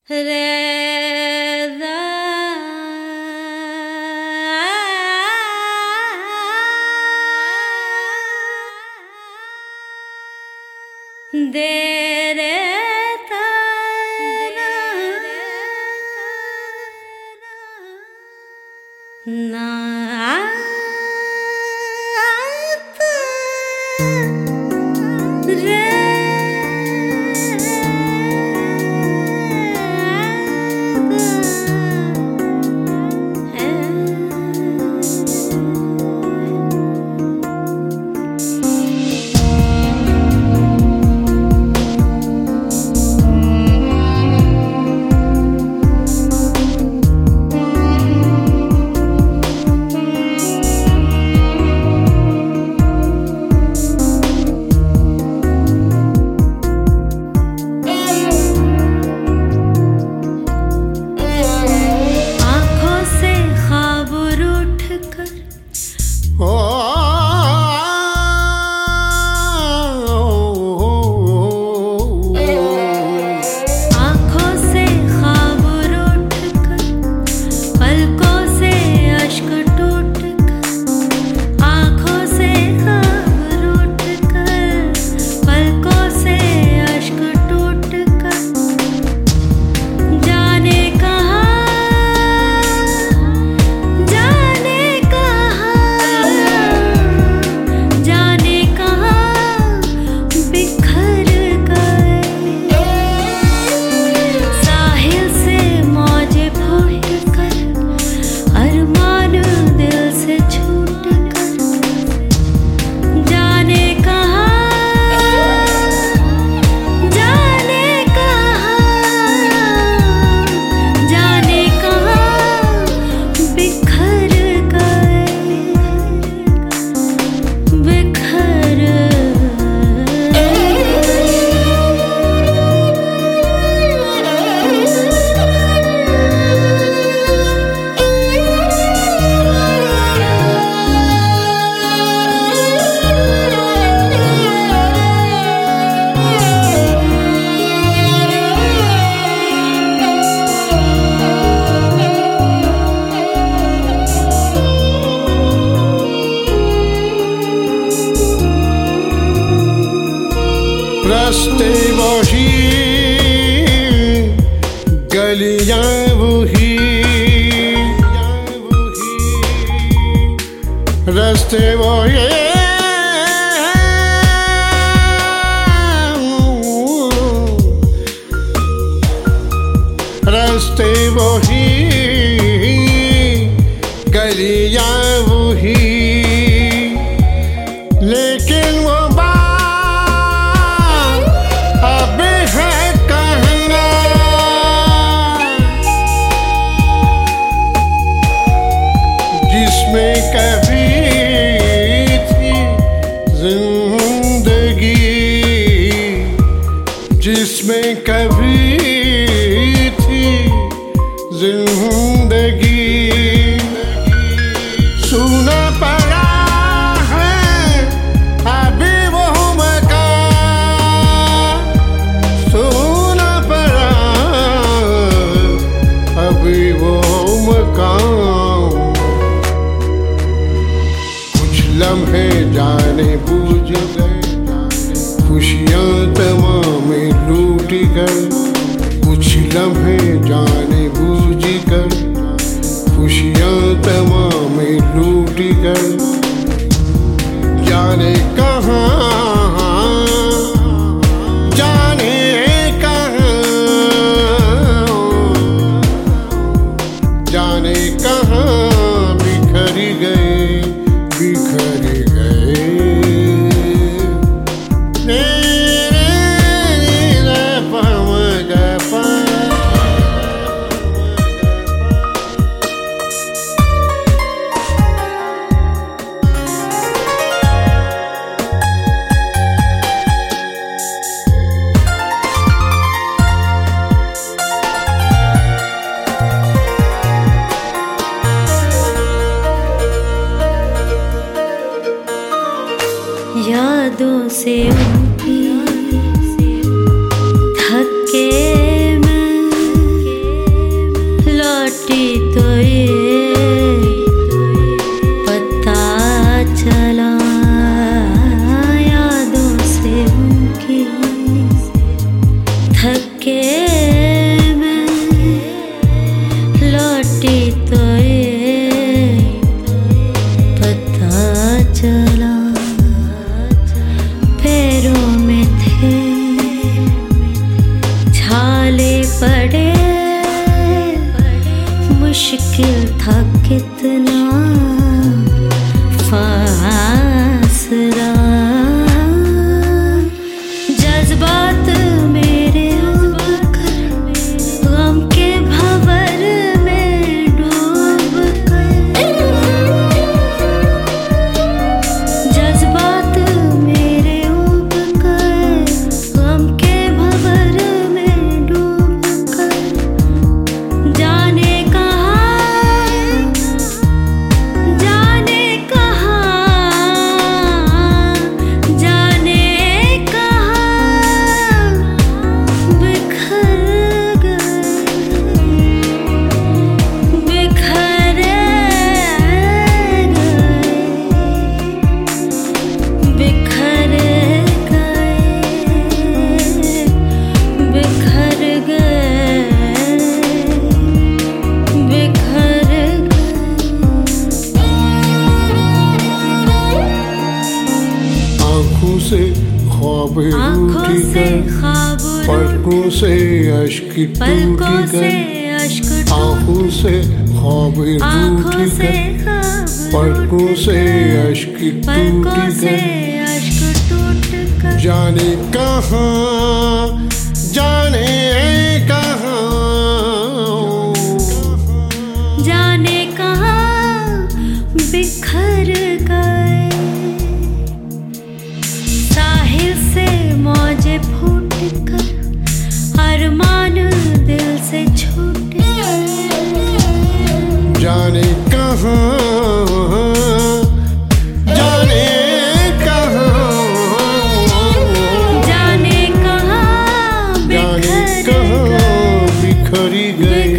रास्ते वही गलियां वही रास्ते वही रास्ते वही गलियां वही लेकिन वो जिसमें कभी थी जिंदगी जिसमें कभी थी जिंदगी सुना पड़ा है अभी वो मकान सुना पड़ा अभी वो मकान लम्हे जाने बूझ गए खुशियाँ तमाम लूट गए कुछ लम्हे जाने बूझ कर खुशियाँ तमाम लूट गए जाने कहाँ जाने कहाँ जाने कहाँ बिखर गए बिखर गए यादों से उनकी थक के मैं पड़े, मुश्किल था कितना फासला। जज्बात मेरे उबकर गम के भंवर में डूब गए। जज्बात मेरे उबकर गम के भंवर में डूब गए। जाने से ख्वाब रूठी गए, पलकों से अश्क टूटी गए। आँखों से ख्वाब रूठी गए, पलकों से अश्क टूटी गए। जाने कहाँ, जाने कहाँ, जाने कहाँ बिखर गए। मौजे फूट कर अरमान दिल से छूटे। जाने कहाँ, जाने कहाँ, जाने कहाँ, जाने कहाँ बिखरी गई।